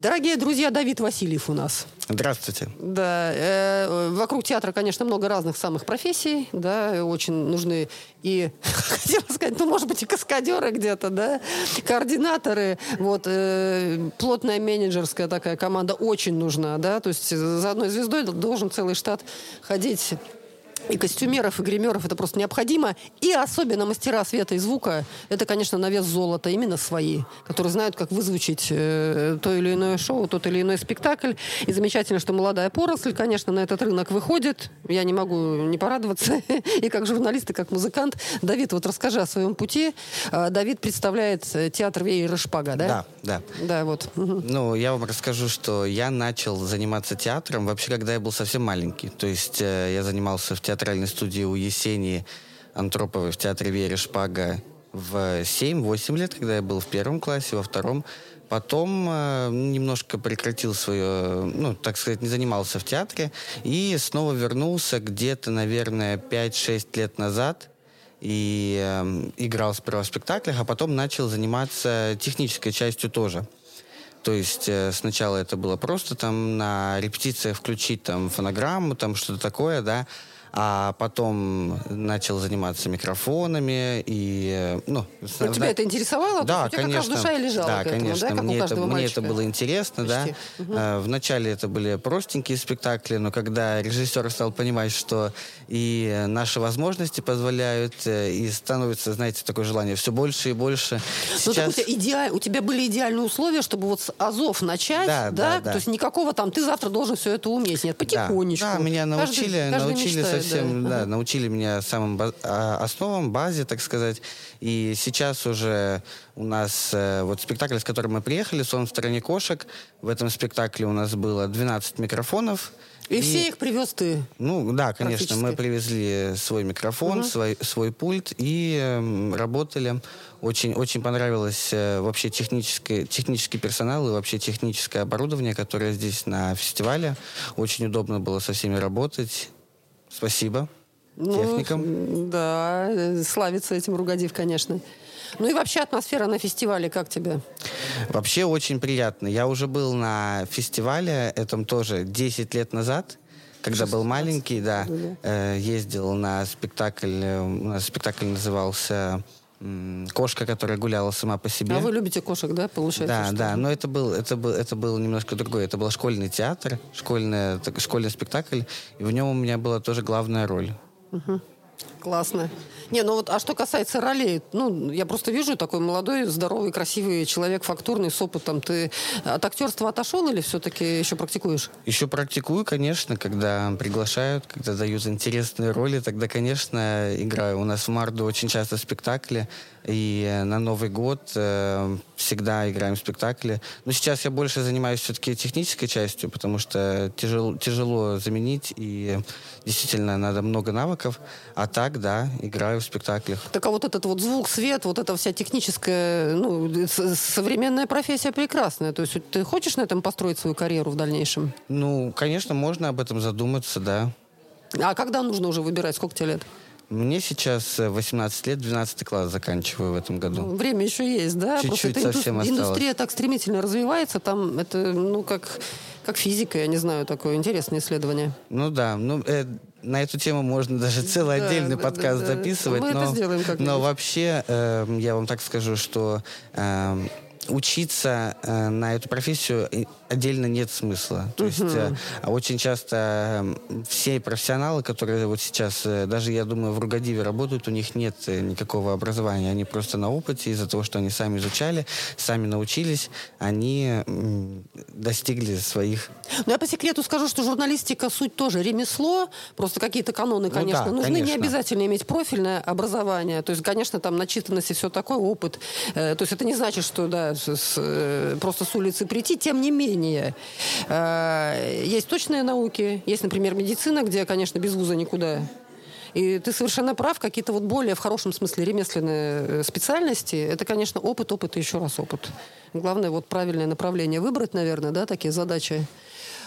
Дорогие друзья, Давид Васильев у нас. Здравствуйте. Да, вокруг театра, конечно, много разных самых профессий, да, очень нужны и, хотела сказать, может быть, и каскадеры где-то, да, координаторы, вот, плотная менеджерская такая команда очень нужна, да, то есть за одной звездой должен целый штат ходить. И костюмеров, и гримеров это просто необходимо. И особенно мастера света и звука, это, конечно, на вес золота, именно свои, которые знают, как вызвучить то или иное шоу, тот или иной спектакль. И замечательно, что молодая поросль, конечно, на этот рынок выходит. Я не могу не порадоваться. И как журналист, и как музыкант. Давид, вот расскажи о своем пути. Давид представляет театр «Веер и шпага», да? Да. Да, вот. Ну, я вам расскажу, что я начал заниматься театром вообще, когда я был совсем маленький. То есть я занимался в театральной студии у Есении Антроповой в театре «Веер и шпага» в 7-8 лет, когда я был в первом классе, во втором. Потом немножко прекратил свое, так сказать, не занимался в театре. И снова вернулся где-то, наверное, 5-6 лет назад. И играл сперва в спектаклях, а потом начал заниматься технической частью тоже. То есть сначала это было просто там на репетициях включить там фонограмму, там что-то такое, да. А потом начал заниматься микрофонами и, Тебя это интересовало? Да, у тебя конечно. как раз душа и лежала Да, к этому, конечно. да, как у каждого мне мальчика? это было интересно, Почти. да. Вначале это были простенькие спектакли, но когда режиссер стал понимать, что и наши возможности позволяют, и становится, знаете, такое желание все больше и больше. Сейчас... у тебя были идеальные условия, чтобы вот с азов начать, да? То есть никакого там, ты завтра должен все это уметь. Нет, потихонечку. Да, меня научили совсем, да. научили меня самым основам, базе, так сказать. И сейчас уже у нас вот спектакль, с которым мы приехали, «Сон в стороне кошек». В этом спектакле у нас было 12 микрофонов. И все их привез ты? Ну, да, конечно. Мы привезли свой микрофон, свой пульт и работали. Очень, очень понравилось вообще технический персонал и вообще техническое оборудование, которое здесь на фестивале. Очень удобно было со всеми работать. Спасибо техникам. Да, славится этим Ругадив, конечно. Ну и вообще атмосфера на фестивале как тебе? Вообще очень приятно. Я уже был на фестивале, этом тоже 10 лет назад, когда был маленький, да. Ездил на спектакль, у нас спектакль назывался «Кошка, которая гуляла сама по себе». А вы любите кошек, да, получается? Да, но это был немножко другой. Это был школьный театр, школьный спектакль, и в нем у меня была тоже главная роль. Классно. А что касается ролей, я просто вижу такой молодой, здоровый, красивый человек, фактурный, с опытом. Ты от актерства отошел или все-таки еще практикуешь? Еще практикую, конечно, когда приглашают, когда дают интересные роли, тогда, конечно, играю. У нас в Мардо очень часто спектакли, и на Новый год всегда играем спектакли. Но сейчас я больше занимаюсь все-таки технической частью, потому что тяжело заменить, и действительно надо много навыков. А так, да, играю в спектаклях. Так а вот этот вот звук, свет, вот эта вся техническая, современная профессия прекрасная. То есть ты хочешь на этом построить свою карьеру в дальнейшем? Конечно, можно об этом задуматься, да. А когда нужно уже выбирать? Сколько тебе лет? Мне сейчас 18 лет, 12 класс заканчиваю в этом году. Время еще есть, да? Чуть-чуть совсем осталось. Индустрия так стремительно развивается, там это, как физика, я не знаю, такое интересное исследование. На эту тему можно даже целый отдельный подкаст записывать. Мы это сделаем как-нибудь. Но вообще, я вам так скажу, что учиться на эту профессию отдельно нет смысла. То есть очень часто все профессионалы, которые вот сейчас, даже, я думаю, в Ругадиве работают, у них нет никакого образования. Они просто на опыте, из-за того, что они сами изучали, сами научились, они достигли своих... Я по секрету скажу, что журналистика суть тоже ремесло, просто какие-то каноны, конечно, нужны. Конечно. Не обязательно иметь профильное образование. То есть, конечно, там начитанность и все такое, опыт. То есть это не значит, что просто с улицы прийти, тем не менее. Есть точные науки, есть, например, медицина, где, конечно, без вуза никуда. И ты совершенно прав, какие-то вот более, в хорошем смысле, ремесленные специальности, это, конечно, опыт и еще раз опыт. Главное, вот правильное направление выбрать, наверное, да, такие задачи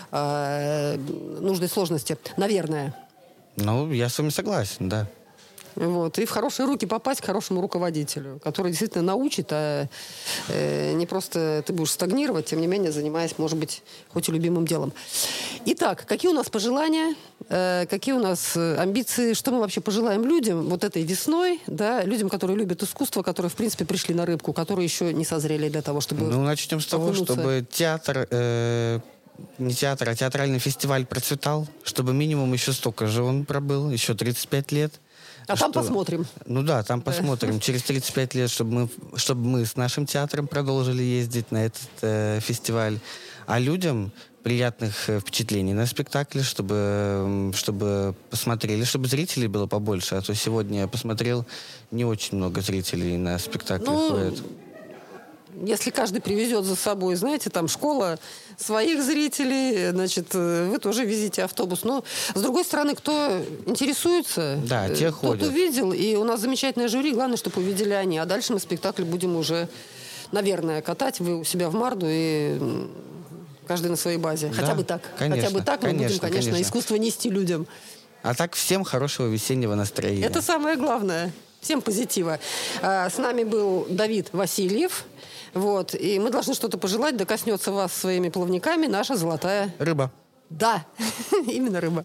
нужной сложности. Наверное. Я с вами согласен, да. Вот, и в хорошие руки попасть к хорошему руководителю, который действительно научит, а не просто ты будешь стагнировать, тем не менее занимаясь, может быть, хоть и любимым делом. Итак, какие у нас пожелания, какие у нас амбиции, что мы вообще пожелаем людям вот этой весной, да, людям, которые любят искусство, которые, в принципе, пришли на рыбку, которые еще не созрели для того, чтобы начнем с того, чтобы театр... не театр, а театральный фестиваль процветал, чтобы минимум еще столько же он пробыл, еще 35 лет. А там посмотрим. Там посмотрим. Через 35 лет, чтобы мы с нашим театром продолжили ездить на этот фестиваль. А людям приятных впечатлений на спектакле, чтобы посмотрели, чтобы зрителей было побольше. А то сегодня я посмотрел, не очень много зрителей на спектакле ходят. Если каждый привезет за собой, знаете, там школа своих зрителей, значит, вы тоже везите автобус. Но, с другой стороны, кто интересуется, те тот ходят. увидел. И у нас замечательное жюри, главное, чтобы увидели они. А дальше мы спектакль будем уже, наверное, катать. Вы у себя в Марду и каждый на своей базе. Хотя бы так. Конечно, хотя бы так мы будем, конечно, искусство нести людям. А так всем хорошего весеннего настроения. Это самое главное. Всем позитива. С нами был Давид Васильев. Вот. И мы должны что-то пожелать, да коснется вас своими плавниками наша золотая рыба. Да, именно рыба.